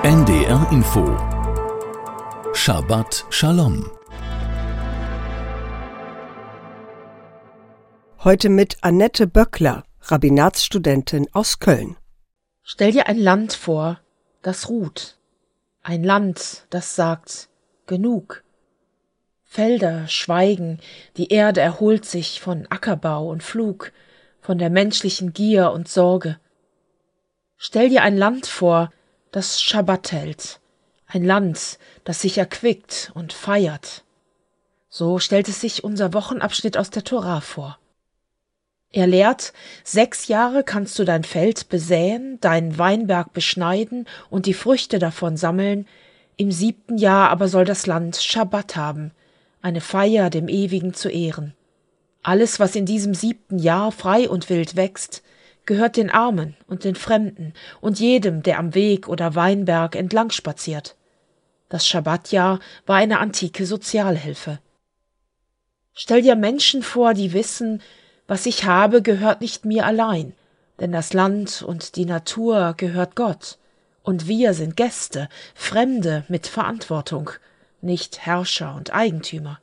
NDR Info Shabbat Shalom. Heute mit Annette Böckler, Rabbinatsstudentin aus Köln. Stell dir ein Land vor, das ruht. Ein Land, das sagt, genug. Felder schweigen, die Erde erholt sich von Ackerbau und Flug, von der menschlichen Gier und Sorge. Stell dir ein Land vor, das Schabbat hält, ein Land, das sich erquickt und feiert. So stellt es sich unser Wochenabschnitt aus der Tora vor. Er lehrt, 6 Jahre kannst du dein Feld besäen, deinen Weinberg beschneiden und die Früchte davon sammeln, im 7. Jahr aber soll das Land Schabbat haben, eine Feier dem Ewigen zu Ehren. Alles, was in diesem 7. Jahr frei und wild wächst, gehört den Armen und den Fremden und jedem, der am Weg oder Weinberg entlang spaziert. Das Schabbatjahr war eine antike Sozialhilfe. Stell dir Menschen vor, die wissen, was ich habe, gehört nicht mir allein, denn das Land und die Natur gehört Gott, und wir sind Gäste, Fremde mit Verantwortung, nicht Herrscher und Eigentümer.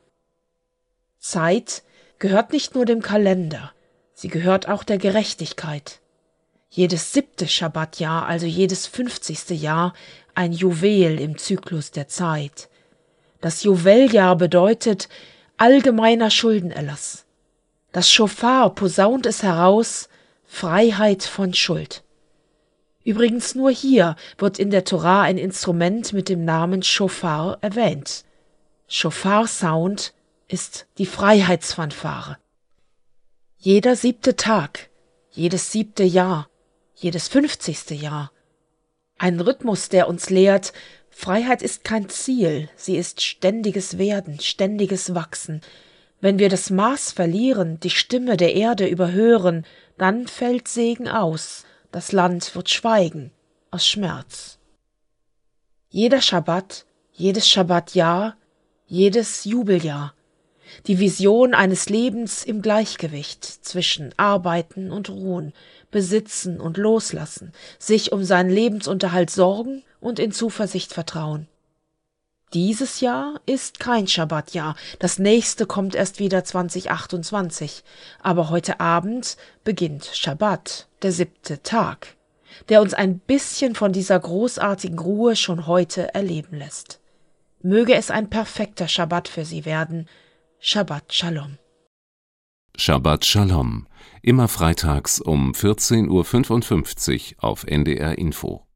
Zeit gehört nicht nur dem Kalender, sie gehört auch der Gerechtigkeit. Jedes 7. Schabbatjahr, also jedes 50. Jahr, ein Juwel im Zyklus der Zeit. Das Juweljahr bedeutet allgemeiner Schuldenerlass. Das Schofar posaunt es heraus, Freiheit von Schuld. Übrigens nur hier wird in der Tora ein Instrument mit dem Namen Schofar erwähnt. Schofar-Sound ist die Freiheitsfanfare. Jeder 7. Tag, jedes 7. Jahr, jedes 50. Jahr. Ein Rhythmus, der uns lehrt, Freiheit ist kein Ziel, sie ist ständiges Werden, ständiges Wachsen. Wenn wir das Maß verlieren, die Stimme der Erde überhören, dann fällt Segen aus, das Land wird schweigen, aus Schmerz. Jeder Schabbat, jedes Schabbatjahr, jedes Jubeljahr. Die Vision eines Lebens im Gleichgewicht zwischen Arbeiten und Ruhen, Besitzen und Loslassen, sich um seinen Lebensunterhalt sorgen und in Zuversicht vertrauen. Dieses Jahr ist kein Schabbatjahr, das nächste kommt erst wieder 2028, aber heute Abend beginnt Schabbat, der 7. Tag, der uns ein bisschen von dieser großartigen Ruhe schon heute erleben lässt. Möge es ein perfekter Schabbat für Sie werden. Shabbat Shalom. Shabbat Shalom. Immer freitags um 14:55 Uhr auf NDR Info.